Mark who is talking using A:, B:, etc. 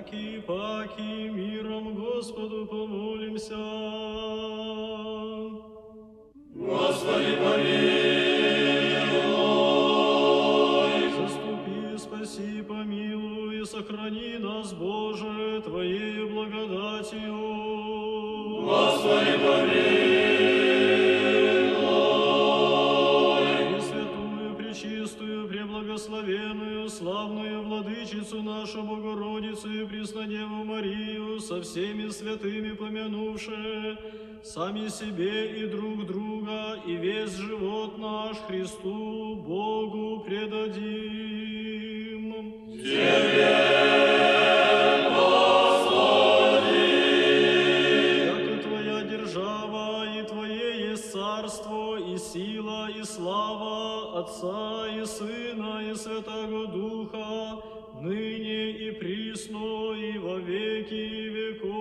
A: паки, миром Господу помолимся.
B: Господи, помилуй.
A: Заступи, спаси, помилуй, и сохрани нас, Боже, Твоею благодатью.
B: Господи, помилуй.
A: Пресвятую, пречистую, преблагословенную, славную Владычицу нашу Богородицу и Преснодеву Марию, со всеми святыми помянувши, сами себе и друг друга, и весь живот наш Христу Богу предадим.
B: Тебе, Господи!
A: Яко Твоя держава, и Твое есть царство, и сила, и слава Отца и Сына, и Святого Духа, ныне и присно, и во веки веков.